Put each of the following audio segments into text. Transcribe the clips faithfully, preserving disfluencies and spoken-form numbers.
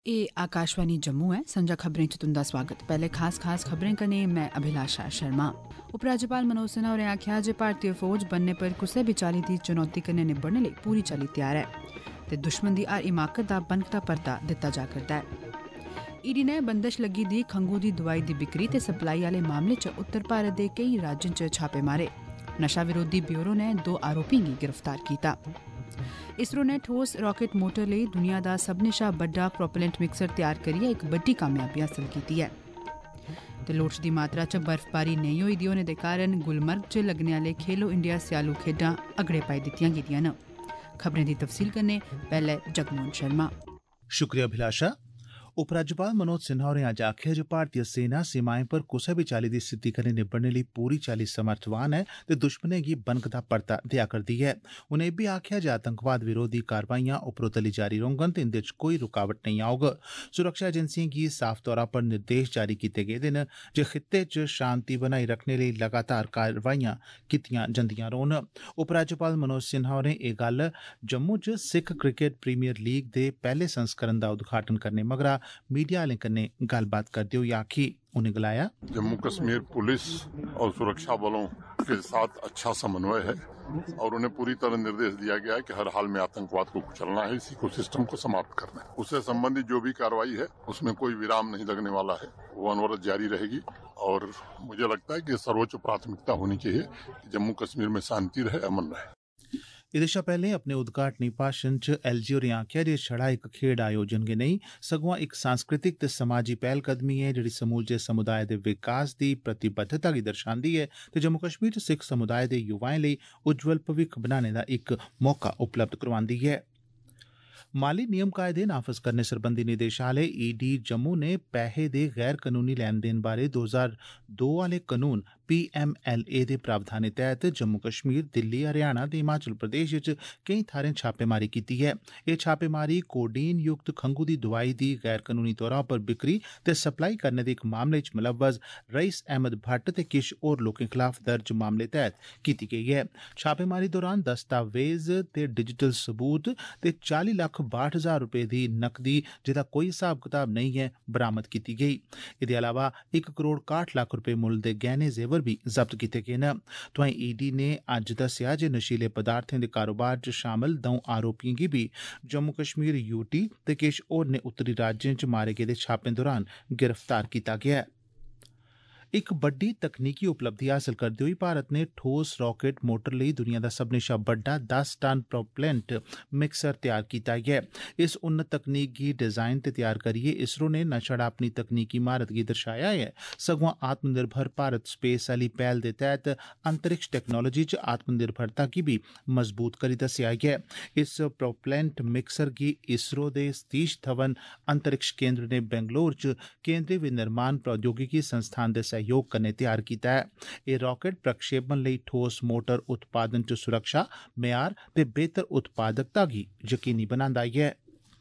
ये आकाशवाणी जम्मू है। संजा खबरें च तुंदा स्वागत। पहले खास खास खबरें कने मैं अभिलाषा शर्मा। उपराज्यपाल मनोज सिन्हा होरें आख्या जे भारतीय फौज बनने पर कुसै भी चाल्ली दी चुनौती कन्नै निबड़ने लेई पूरी चाल्ली तैयार है ते दुश्मन दी हर हिमाकत दा बनकदा परता दित्ता जा करदा है। ईडी ने बंदश लगी दी खंघू दी दवाई दी बिक्री ते सप्लाई आले मामले च उत्तर भारत दे केई राज्यें च छापे मारे। नशा विरोधी ब्यूरो ने दो आरोपियों गी गिरफ्तार कीता। इसरो ने ठोस रॉकेट मोटर लेई दुनिया दा सभनें शा बड्डा प्रोपेलेंट मिक्सर तैयार करियै इक बड्डी कामयाबी हासल कीती है। ते लोड़चदी मात्रा च बर्फबारी नेईं होई दी होने दे कारण गुलमर्ग च लग्गने आह्ले खेलो इंडिया स्यालू खेड्डां अगड़े पाई दित्तियां गेदियां न। खबरें दी तफसील कन्नै पैह्ले जगमोहन शर्मा। शुक्रिया अभिलाषा। उपराज्यपाल मनोज सिन्हा होरें अज्ज आखेआ जे भारतीय सेना सीमाएं पर कुसै बी चाल्ली दी स्थिति कन्नै निबड़ने लेई पूरी चाल्ली समर्थवान है ते दुश्मनें गी बनकदा परता देआ करदी है। उनें इब्बी आखेआ जे आतंकवाद विरोधी कारवाइयां उपरोतली जारी रौह्ङन ते इंदे च कोई रुकावट नेईं औग। सुरक्षा एजेंसिएं गी साफ तौरा पर निर्देश जारी कीते गेदे न जे खित्ते च शांति बनाई रखने लेई लगातार कारवाइयां कीतियां जंदियां रौह्न। उपराज्यपाल मनोज सिन्हा होरें एह् गल्ल जम्मू च सिख क्रिकेट प्रीमियर लीग दे पैह्ले संस्करण दा उद्घाटन करने मगरा मीडिया आह्लें कन्नै गल्लबात करदे होई आखी। उनें गलाया, जम्मू कश्मीर पुलिस और सुरक्षा बलों के साथ अच्छा समन्वय है और उन्हें पूरी तरह निर्देश दिया गया है कि हर हाल में आतंकवाद को कुचलना है, इसी को सिस्टम को समाप्त करना है। उससे संबंधित जो भी कार्रवाई है उसमें कोई विराम नहीं लगने वाला है, वो अनवरत जारी रहेगी और मुझे लगता है कि सर्वोच्च प्राथमिकता होनी चाहिए कि जम्मू कश्मीर में शांति रहे, अमन रहे। एह्दे शा पैह्ले अपने उद्घाटनी भाषण च एलजी होरें आखेआ जे छड़ा इक खेड आयोजन गै नेईं सगुआं इक सांस्कृतिक ते समाजी पैह्लकदमी ऐ जेह्ड़ी समूलचे समुदाय दे विकास दी प्रतिबद्धता गी दर्शांदी ऐ ते जम्मू कश्मीर च सिख समुदाय दे युवाएं लेई उज्जवल भविक्ख बनाने दा इक मौका उपलब्ध करोआंदी ऐ। माली नियम कायदे नाफज करने सरबंधी निदेशालय ईडी जम्मू ने पैहे दे गैर कनूनी लैन देन बारे दो हजार दो आले कनून पीएमएलए दे प्रावधानें तैह्त जम्मू कश्मीर, दिल्ली, हरियाणा ते हिमाचल प्रदेश च केईं थाह्रें छापेमारी कीती ऐ। एह् छापेमारी कोडीन युक्त खंघू दी दवाई दी गैर कनूनी तौरा पर बिक्री ते सप्लाई करने दे इक मामले च मुलव्वज रईस अहमद भट्ट ते किश होर लोकें खलाफ दर्ज मामले तैह्त कीती गेई ऐ। छापेमारी दौरान दस्तावेज ते डिजिटल सबूत ते चाली लक्ख बाह्ठ हजार रपेऽ दी नकदी जेह्दा कोई हिसाब कताब नेईं ऐ बरामद कीती गेई। एह्दे अलावा इक करोड़ काह्ठ लक्ख रपेऽ मुल्ल दे गैह्ने जेवर भी जब्त कीते गे न। तोआईं ईडी ने अज्ज दस्सेआ जे नशीले पदार्थें दे कारोबार च शामल द'ऊं आरोपिएं गी बी जम्मू कश्मीर यूटी ते किश होरनें उत्तरी राज्यें च मारे गेदे छापें दौरान गिरफ्तार कीता गेआ ऐ। इक बड्डी तकनीकी उपलब्धि हासल करदे होई भारत ने ठोस रॉकेट मोटर लेई दुनिया दा सभनें शा बड्डा दस टन प्रोपेलेंट मिक्सर तैयार कीता ऐ। इस उन्नत तकनीक गी डिजाइन ते तैयार करियै इसरो ने न छड़ा अपनी तकनीकी महारत गी दर्शाया ऐ सगुआं आत्मनिर्भर भारत स्पेस आह्ली पैह्ल दे तैह्त अंतरिक्ष टेक्नोलोजी च आत्मनिर्भरता गी भी मजबूत करी दस्सेआ ऐ। इस प्रोपेलेंट मिक्सर गी इसरो दे सतीश धवन अंतरिक्ष केंद्र ने बेंगलोर च केंद्रीय विनिर्माण प्रौद्योगिकी संस्थान दे योग कन्नै तैयार कीता है। एह् रॉकेट प्रक्षेपण लेई ठोस मोटर उत्पादन च सुरक्षा, म्यार ते बेहतर उत्पादकता गी यकीनी बनांदा ऐ।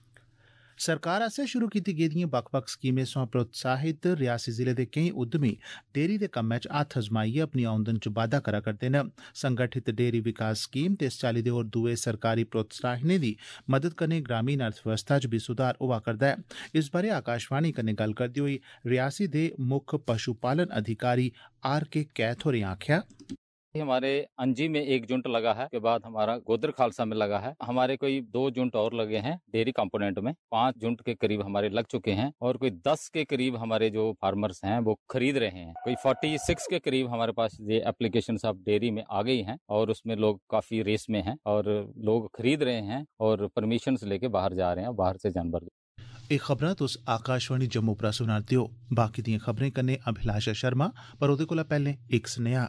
सरकार आसेआ शुरू कीती गेदिएं बक्ख-बक्ख स्कीमें सोयां प्रोत्साहित रियासी जिले दे केईं उद्यमी डेयरी दे कम्मै च हत्थ अजमाइयै अपनी औंदन च बाद्दा करा करदे न। संगठित डेयरी विकास स्कीम ते इस चाल्ली दे होर दुए सरकारी प्रोत्साहनें दी मदद कन्नै ग्रामीण अर्थव्यवस्था च भी सुधार होआ करदा ऐ। इस बारे आकाशवाणी कन्नै गल्ल करदे होई रियासी दे मुक्ख पशुपालन अधिकारी आर के कैथ होरें आखेआ, हमारे अंजी में एक जुंट लगा है, के बाद हमारा गोदर खालसा में लगा है, हमारे कोई दो जुंट और लगे हैं डेयरी कंपोनेंट में, पांच जुंट के करीब हमारे लग चुके हैं और कोई दस के करीब हमारे जो फार्मर्स हैं वो खरीद रहे हैं। कोई छियालीस के करीब हमारे पास ये एप्लीकेशन सब डेयरी में आ गई हैं और उसमें लोग काफी रेस में हैं और लोग खरीद रहे हैं और परमिशन लेके बाहर जा रहे हैं, बाहर से जानवर। एह् खबरां तुस आकाशवाणी जम्मू परा सुना दे ओ। बाकी दिएं खबरें कन्नै अभिलाषा शर्मा, पर ओह्दे कोला पैह्लें इक सनेहा।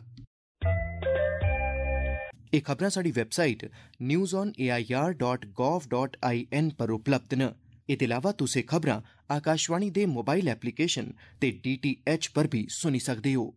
एह् खबरां साढ़ी website news on A I R dot gov dot I N पर उपलब्ध न। एह्दे अलावा तुस एह् खबरां आकाशवाणी दे मोबाइल एप्लीकेशन ते डी टी एच पर भी सुनी सकदे हो।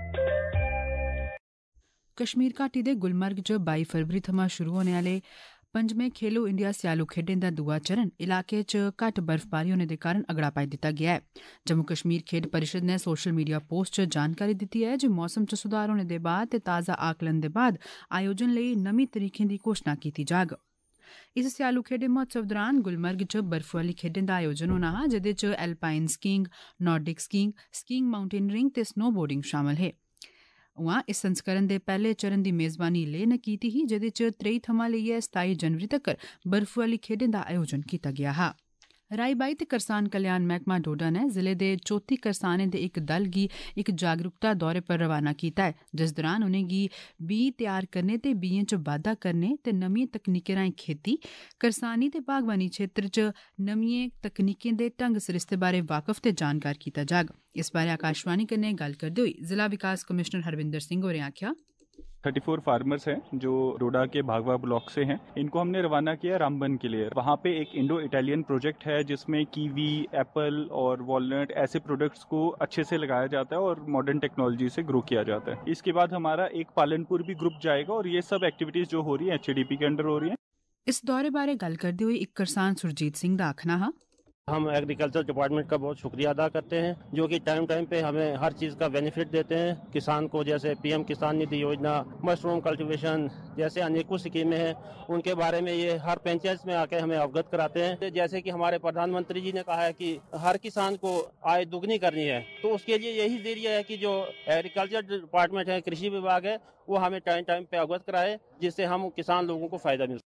कश्मीर घाटी दे गुलमर्ग च बाई फरवरी थमां शुरू होने आह्ले पंजमें खेलो इंडिया स्यालू खेड्डें दा दूआ चरण इलाके च घट्ट बर्फबारी होने दे कारण अगड़ा पाई दित्ता गेआ ऐ। जम्मू कश्मीर खेड्ड परिषद ने सोशल मीडिया पोस्ट च जानकारी दित्ती ऐ जे मौसम च सुधार होने दे बाद ते ताज़ा आकलन दे बाद आयोजन लेई नमीं तरीखें दी घोषणा कीती जाग। इस स्यालू खेड्ढें महोत्सव दौरान गुलमर्ग च बर्फू आह्ली खेड्ढें दा आयोजन होना हा, जेह्दे च alpine skiing, nordic skiing, skiing mountaineering ते स्नोबोर्डिंग शामल हे। उआं इस संस्करण दे पैह्ले चरण दी मेज़बानी लेह ने कीती ही, जेह्दे च त्रेई थमां लेइयै सताई जनवरी तक्कर बर्फू आह्ली खेड्ढें दा आयोजन कीता गेआ हा। राई बाई ते करसान कल्याण मैह्कमा डोडा ने जिले दे चौत्ती करसानें दे इक दल गी इक जागरूकता दौरे पर रवाना कीता है, जिस दौरान उनेंगी बीऽ तैयार करने ते बीएं च बाद्धा करने ते नमियें तकनीकें राएं खेती, करसानी ते बागवानी क्षेत्र च नमियें तकनीकें दे ढंग सरिस्ते बारै वाकफ ते जानकार कीता जाग। इस बारै आकाशवाणी कन्नै गल्ल करदे होई जिला विकास कमिशनर हरविंदर सिंह होरें आखेआ, चौंतीस फार्मर्स हैं जो डोडा के भागवा ब्लॉक से हैं। इनको हमने रवाना किया रामबन के लिए। वहाँ पे एक इंडो इटालियन प्रोजेक्ट है जिसमें कीवी, एप्पल और वॉलनट ऐसे प्रोडक्ट्स को अच्छे से लगाया जाता है और मॉडर्न टेक्नोलॉजी से ग्रो किया जाता है। इसके बाद हमारा एक पालनपुर भी ग्रुप जाएगा और ये सब एक्टिविटीज जो हो रही है एच ए डी पी के अंडर हो रही है। इस दौरे बारे गल करदे होई इक करसान सुरजीत सिंह दा आखना हा, हम एग्रीकल्चर डिपार्टमेंट का बहुत शुक्रिया अदा करते हैं जो कि टाइम टाइम पे हमें हर चीज़ का बेनिफिट देते हैं किसान को, जैसे पीएम किसान निधि योजना, मशरूम कल्टीवेशन जैसे अनेकों स्कीमें हैं, उनके बारे में ये हर पंचायत में आके हमें अवगत कराते हैं। जैसे कि हमारे प्रधानमंत्री जी ने कहा है कि हर किसान को आय दुगनी करनी है, तो उसके लिए यही जरिया है कि जो एग्रीकल्चर डिपार्टमेंट है, कृषि विभाग है, वो हमें टाइम टाइम पे अवगत कराए, जिससे हम किसान लोगों को फायदा मिल।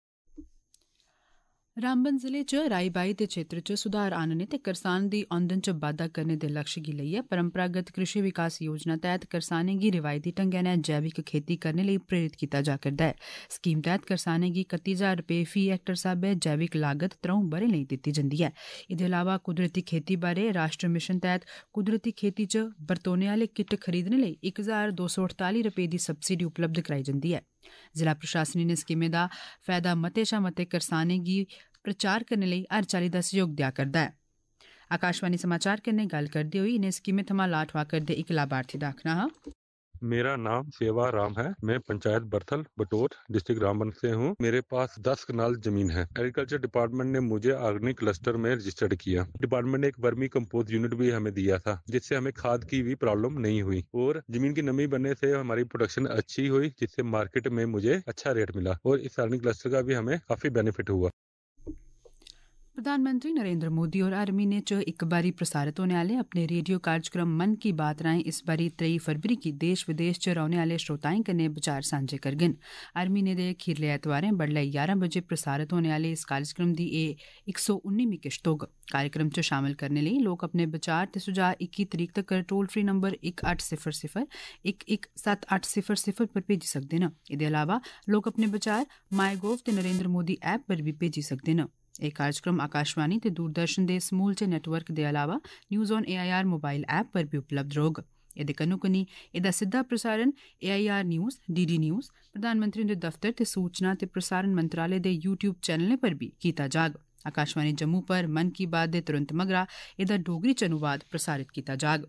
रामबन जिले च राई बाई दे क्षेत्र च सुधार आनने ते करसान दी औंदन च बाद्धा करने दे लक्ष्य गी लेइयै परंपरागत कृषि विकास योजना तैह्त करसानें गी रिवायती ढंगै नै जैविक खेती करने लेई प्रेरित कीता जा करदा है। स्कीम तैह्त करसानें गी कत्ती हजार रपे फी हेक्टर स्हाबै जैविक लागत त्र'ऊं ब'रें लेई दित्ती जंदी ऐ। एह्दे अलावा कुदरती खेती बारै राष्ट्र मिशन तैह्त कुदरती खेती च बरतोने आह्ले किट खरीदने लेई इक हजार दो सौ अड़ताली रपे दी सब्सिडी उपलब्ध कराई जंदी ऐ। जिला प्रशासन इनें स्कीमें दा फायदा मते शा मते करसानें गी प्रचार करने लेई हर चाल्ली दा सहयोग देआ करदा है। आकाशवाणी समाचार कन्नै गल्ल करदे होई इनें स्कीमें थमां लाह ठोआ करदे इक लाभार्थी दा आखना हा, मेरा नाम सेवा राम है। मैं पंचायत बरथल बटोर डिस्ट्रिक्ट रामबन से हूँ। मेरे पास दस कनाल जमीन है। एग्रीकल्चर डिपार्टमेंट ने मुझे ऑर्गेनिक क्लस्टर में रजिस्टर्ड किया। डिपार्टमेंट ने एक वर्मी कंपोस्ट यूनिट भी हमें दिया था, जिससे हमें खाद की भी प्रॉब्लम नहीं हुई और जमीन की नमी बनने से हमारी प्रोडक्शन अच्छी हुई, जिससे मार्केट में मुझे अच्छा रेट मिला और इस ऑर्गेनिक क्लस्टर का भी हमें काफी बेनिफिट हुआ। प्रधानमंत्री नरेंद्र मोदी होर हर म्हीने च इक बारी प्रसारित होने आह्ले अपने रेडियो कार्यक्रम मन की बात राएं इस बारी त्रेई फरवरी गी देश विदेश च रौह्ने आह्ले श्रोताएं कन्नै विचार सांझे करङन। हर म्हीने दे खीरले ऐतवारें बडलै ञारां बजे प्रसारित होने आह्ले इस कार्यक्रम दी एह् इक सौ उन्नीमीं किश्त होग। कार्यक्रम च शामल करने लेई लोक अपने विचार ते सुझाऽ इक्की तरीक तक्कर टोल फ्री नंबर इक अट्ठ सिफर सिफर इक इक सत्त अट्ठ सिफर सिफर पर भेजी सकदे न। एह्दे अलावा लोक अपने विचार माई गोव ते नरेंद्र मोदी ऐप पर बी भेजी सकदे न। एह् कार्यक्रम आकाशवाणी ते दूरदर्शन दे समूलचे नेटवर्क दे अलावा news on A I R mobile app पर बी उपलब्ध रौह्ग। एह्दे कन्नो कन्नी एह्दा सिद्धा प्रसारण A I R news, D D news, प्रधानमंत्री हुंदे दफ्तर ते सूचना ते प्रसारण मंत्रालय दे यूट्यूब चैनलें पर बी कीता जाग। आकाशवाणी जम्मू पर मन की बात दे तुरंत मगरा एह्दा डोगरी च अनुवाद प्रसारित कीता जाग।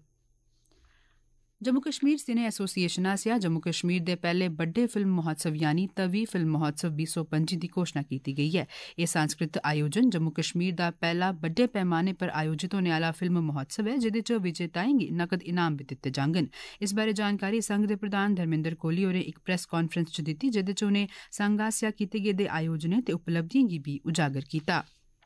जम्मू कश्मीर सिने एसोसिएशन आसेआ जम्मू कश्मीर दे पैह्ले बड्डे फिल्म महोत्सव यानी तवी फिल्म महोत्सव बीह् सौ पंजी दी घोषणा कीती गेई ऐ। एह् सांस्कृतिक आयोजन जम्मू कश्मीर दा पैह्ला बड्डे पैमाने पर आयोजित होने आह्ला फिल्म महोत्सव ऐ, जेह्दे च विजेताएं गी नकद इनाम बी दित्ते जाङन। इस बारै जानकारी संघ दे प्रधान धर्मेंद्र कोहली होरें इक प्रेस कांफ्रेंस च दित्ती, जेह्दे च उनें संघ आसेआ कीते गेदे आयोजनें ते उपलब्धिएं गी बी उजागर कीता।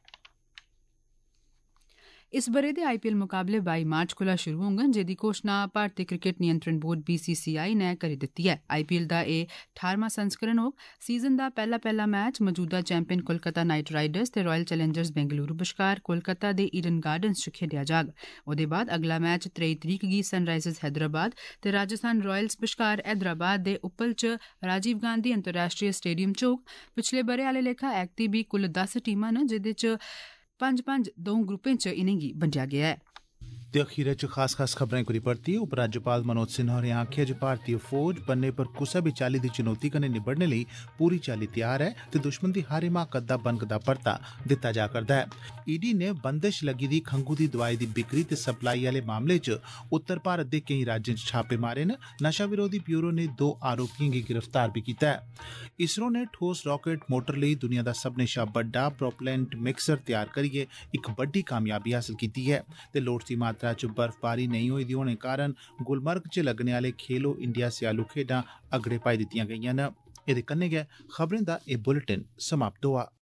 इस ब'रे दे आई पी एल मुकाबले बाई मार्च कोला शुरू होङन, जेह्दी घोषणा भारतीय क्रिकेट नियंत्रण board B C C I नै करी दित्ती ऐ। आई पी एल दा एह् ठारवां संस्करण होग। सीजन दा पैह्ला पैह्ला मैच मौजूदा चैंपियन कोलकाता नाइट राइडर्स ते रॉयल चैलेंजर्स बेंगलुरू बश्कार कोलकाता दे ईडन गार्डन्स च खेड्डेआ जाग। ओह्दे बाद अगला मैच त्रेई तरीक गी सनराइजर्स हैदराबाद ते राजस्थान रॉयल्स बश्कार हैदराबाद दे उप्पल च राजीव गांधी अंतर्राष्ट्रीय स्टेडियम च होग। पिछले ब'रे आह्ले लेखा ऐगती बी कुल दस टीमां न, जेह्दे च पंज पंज द'ऊं ग्रुपें च इनेंगी बंडेआ गेआ ऐ। ते अखीरै च खास खास खबरें को परतियै उपराज्यपाल मनोज सिन्हा होरें आखेआ जे भारतीय फौज बन्ने पर कुसै बी चाल्ली दी चुनौती कन्नै निबड़ने लेई पूरी चाल्ली तैयार ऐ ते दुश्मन दी हर हिमाकत दा बनकदा परता दित्ता जा करदा ऐ। ईडी ने बंदिश लग्गी दी खंघू दी दवाई दी बिक्री ते सप्लाई आह्ले मामले च उत्तर भारत दे केईं राज्यें च छापे मारे न। नशा विरोधी ब्यूरो ने दो आरोपियें गी गिरफ्तार बी कीता ऐ। इसरो ने ठोस रॉकेट मोटर लेई दुनिया दा सभनें शा बड्डा प्रोपेलेंट मिक्सर तैयार करियै इक बड्डी कामयाबी हासल कीती ऐ ते लोड़चदी मात्रा च बर्फबारी नेईं होई दी होने कारण गुलमर्ग च लग्गने आह्ले खेलो इंडिया स्यालू खेड्डां अगड़े पाई दित्तियां गेईयां न। एह्दे कन्नै गै खबरें दा एह् बुलेटिन समाप्त होआ।